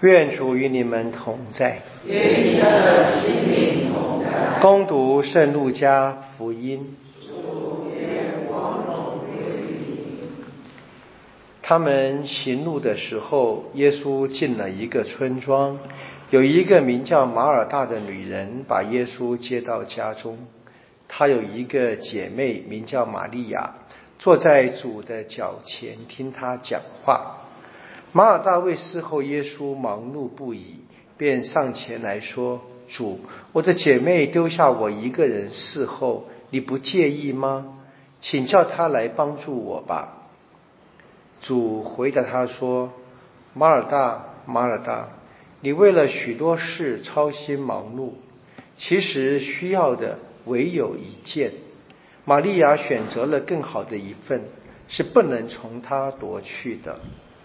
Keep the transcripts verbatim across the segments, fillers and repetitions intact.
愿主与你们同在， 与你的心灵同在。 恭读圣路加福音。 主，愿光荣归于你。 他们行路的时候，耶稣进了一个村庄，有一个名叫马尔大的女人把耶稣接到家中。她有一个姐妹名叫玛利亚，坐在主的脚前听他讲话。马尔大为伺候耶稣忙碌不已，便上前来说：主，我的姐妹丢下我一个人伺候，你不介意吗？请叫她来帮助我吧。主回答他说：马尔大，马尔大，你为了许多事操心忙碌，其实需要的唯有一件。玛利亚选择了更好的一份，是不能从她夺去的。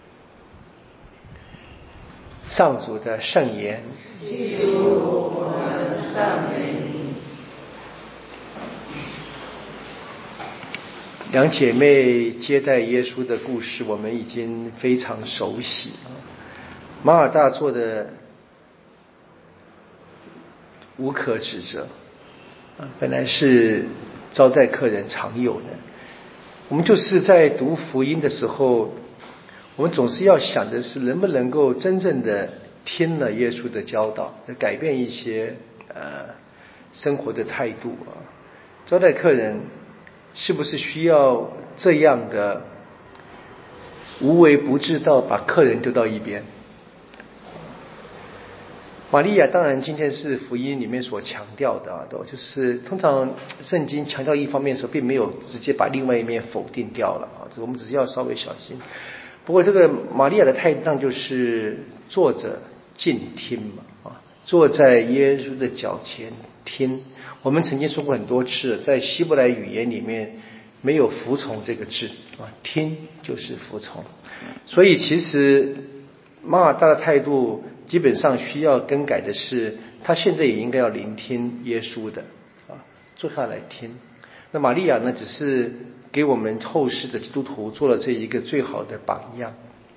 上主的圣言。 基督，我们赞美你。 两姐妹接待耶稣的故事我们已经非常熟悉。马尔大做的无可指责，本来是招待客人常有的。我们就是在读福音的时候，我们总是要想的是能不能够真正的听了耶稣的教导，改变一些呃生活的态度啊。招待客人是不是需要这样的无微不至到把客人丢到一边？玛利亚当然今天是福音里面所强调的啊，都就是通常圣经强调一方面的时候，并没有直接把另外一面否定掉了啊，我们只是要稍微小心。不过这个玛利亚的态度上就是坐着静听嘛，啊，坐在耶稣的脚前听。我们曾经说过很多次，在希伯来语言里面没有服从这个字啊，听就是服从。所以其实马尔大的态度基本上需要更改的是，他现在也应该要聆听耶稣的啊，坐下来听。那玛利亚呢，只是给我们后世的基督徒做了这一个最好的榜样。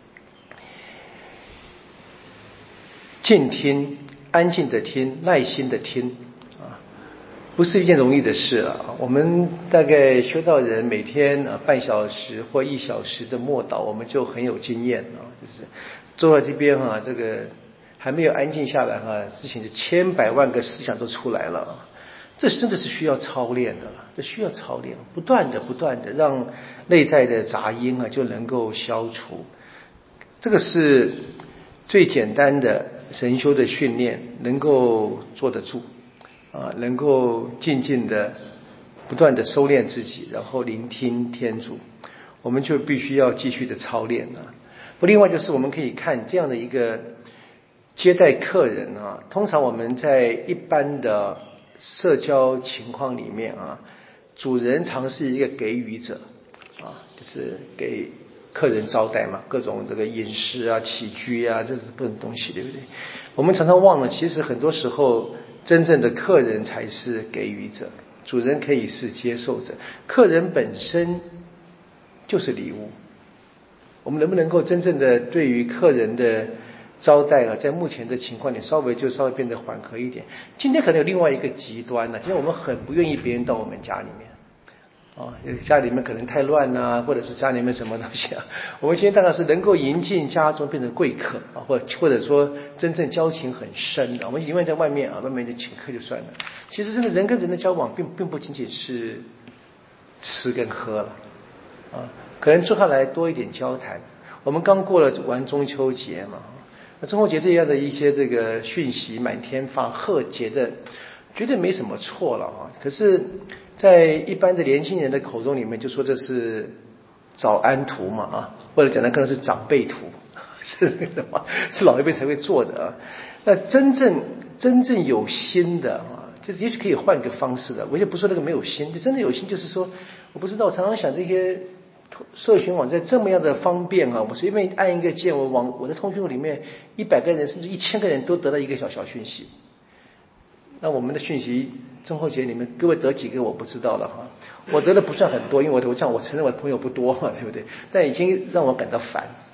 静听，安静的听，耐心的听啊，不是一件容易的事了。我们大概修道人每天啊半小时或一小时的默祷，我们就很有经验啊，就是坐在这边哈、啊，这个还没有安静下来哈、啊，事情就千百万个思想都出来了。这真的是需要操练的了，这需要操练，不断的不断的让内在的杂音啊就能够消除。这个是最简单的神修的训练，能够坐得住啊，能够静静的不断的收敛自己，然后聆听天主，我们就必须要继续的操练啊。不，另外就是我们可以看这样的一个接待客人啊，通常我们在一般的社交情况里面啊，主人常是一个给予者啊，就是给客人招待嘛，各种这个饮食啊、起居啊，这是各种东西，对不对？我们常常忘了，其实很多时候真正的客人才是给予者，主人可以是接受者，客人本身就是礼物。我们能不能够真正的对于客人的招待啊，在目前的情况里稍微就稍微变得缓和一点。今天可能有另外一个极端呢、啊，今天我们很不愿意别人到我们家里面啊，家里面可能太乱啊，或者是家里面什么东西啊，我们今天大概是能够迎进家中变成贵客啊，或者或者说真正交情很深的，我们宁愿在外面啊，外面就请客就算了。其实真的人跟人的交往并并不仅仅是吃跟喝了啊，可能坐下来多一点交谈。我们刚过了完中秋节嘛。那中秋节这样的一些这个讯息满天发，贺节的绝对没什么错了啊。可是，在一般的年轻人的口中里面，就说这是早安图嘛啊，或者讲的可能是长辈图，是什么？是老一辈才会做的啊。那真正真正有心的啊，就是也许可以换个方式的。我也不说那个没有心，就真的有心，就是说，我不知道，我常常想这些社群网站这么样的方便啊，我随便按一个键，我网我的通讯录里面一百个人甚至一千个人都得到一个小小讯息。那我们的讯息中秋节里面各位得几个我不知道了哈，我得的不算很多，因为我我讲我承认我的朋友不多嘛，对不对？但已经让我感到烦。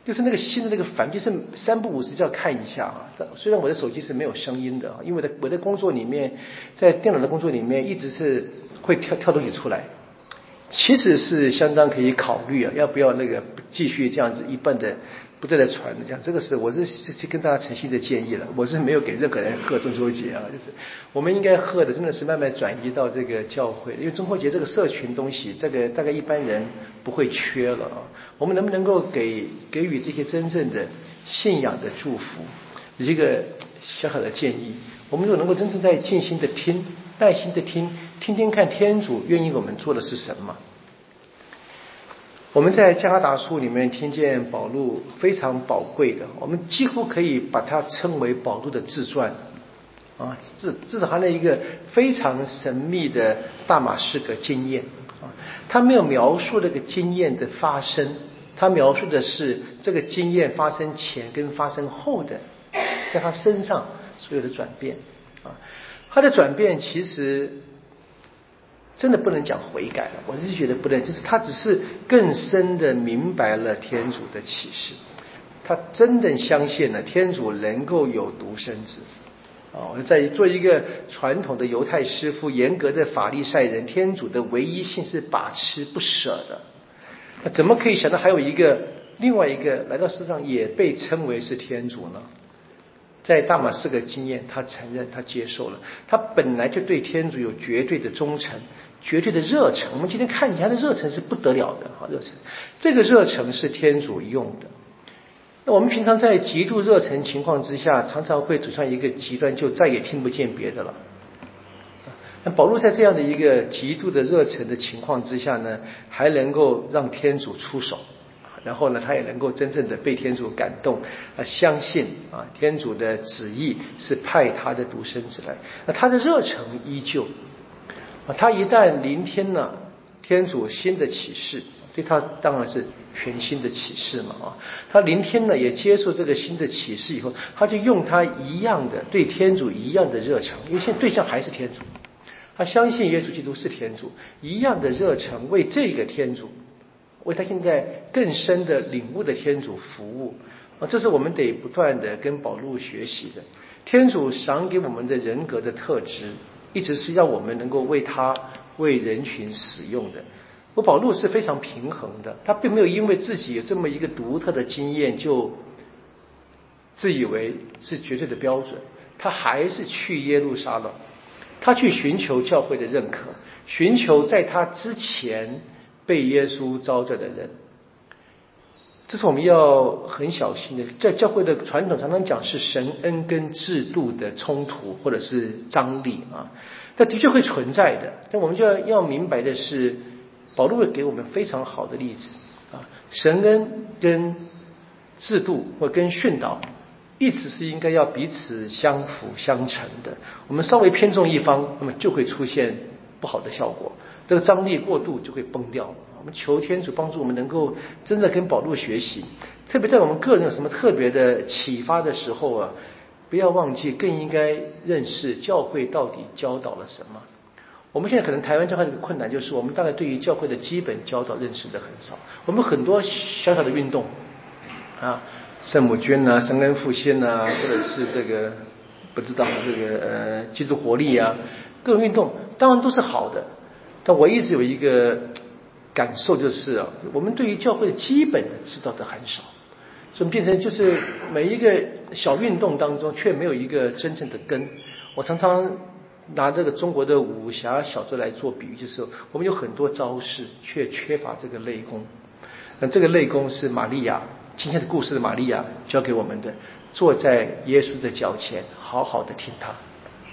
就是那个心的那个烦，就是三不五时就要看一下啊。虽然我的手机是没有声音的，因为我的我的工作里面，在电脑的工作里面一直是会跳跳东西出来，其实是相当可以考虑啊，要不要那个继续这样子一半的不断的传的这样。这个是我是是跟大家诚心的建议了，我是没有给任何人贺中秋节啊，就是我们应该贺的真的是慢慢转移到这个教会，因为中秋节这个社群东西，这个大概一般人不会缺了啊。我们能不能够给给予这些真正的信仰的祝福，一个小小的建议？我们如果能够真正在静心的听，耐心的听，听听看天主愿意我们做的是什么。我们在加拉达书里面听见保禄非常宝贵的，我们几乎可以把它称为保禄的自传啊，至至少他那一个非常神秘的大马士革经验啊，他没有描述那个经验的发生，他描述的是这个经验发生前跟发生后的在他身上所有的转变啊，他的转变其实真的不能讲悔改了，我是觉得不能，就是他只是更深的明白了天主的启示，他真的相信了天主能够有独生子啊！我在做一个传统的犹太师傅，严格的法利赛人，天主的唯一性是把持不舍的，那怎么可以想到还有一个另外一个来到世上也被称为是天主呢？在大马士革经验，他承认，他接受了，他本来就对天主有绝对的忠诚，绝对的热忱。我们今天看起来的热忱是不得了的，好热忱，这个热忱是天主用的。那我们平常在极度热忱情况之下，常常会走向一个极端，就再也听不见别的了。那保禄在这样的一个极度的热忱的情况之下呢，还能够让天主出手。然后呢，他也能够真正的被天主感动，啊，相信啊，天主的旨意是派他的独生子来。那他的热诚依旧，啊，他一旦聆听了天主新的启示，对他当然是全新的启示嘛，啊，他聆听了也接受这个新的启示以后，他就用他一样的对天主一样的热诚，因为现在对象还是天主，他相信耶稣基督是天主，一样的热诚为这个天主。为他现在更深的领悟的天主服务啊，这是我们得不断的跟保禄学习的。天主赏给我们的人格的特质，一直是让我们能够为他为人群使用的。我保禄是非常平衡的，他并没有因为自己有这么一个独特的经验就自以为是绝对的标准，他还是去耶路撒冷，他去寻求教会的认可，寻求在他之前被耶稣招着的人，这是我们要很小心的。在教会的传统常常讲是神恩跟制度的冲突或者是张力啊，这的确会存在的。但我们就要要明白的是，保禄会给我们非常好的例子啊，神恩跟制度或跟训导一直是应该要彼此相辅相成的。我们稍微偏重一方，那么就会出现不好的效果。这个张力过度就会崩掉。我们求天主帮助我们能够真的跟保禄学习，特别在我们个人有什么特别的启发的时候啊，不要忘记更应该认识教会到底教导了什么。我们现在可能台湾教会的困难就是我们大概对于教会的基本教导认识的很少，我们很多小小的运动啊，圣母军啊，圣恩复兴啊，或者是这个不知道这个呃基督活力啊，各种运动当然都是好的。但我一直有一个感受就是啊，我们对于教会的基本的知道的很少，所以变成就是每一个小运动当中却没有一个真正的根。我常常拿这个中国的武侠小说来做比喻，就是我们有很多招式却缺乏这个内功。那这个内功是玛利亚，今天的故事的玛利亚教给我们的，坐在耶稣的脚前好好的听他。